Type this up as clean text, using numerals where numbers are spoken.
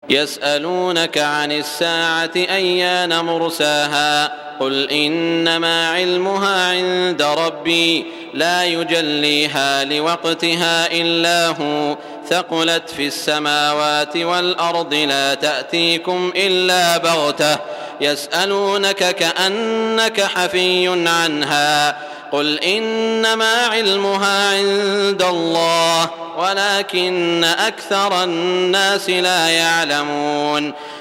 يسألونك عن الساعة أيان مرساها قل إنما علمها عند ربي لا يجليها لوقتها إلا هو ثقلت في السماوات والأرض لا تأتيكم إلا بغتة يسألونك كأنك حفي عنها قل إنما علمها عند الله ولكن أكثر الناس لا يعلمون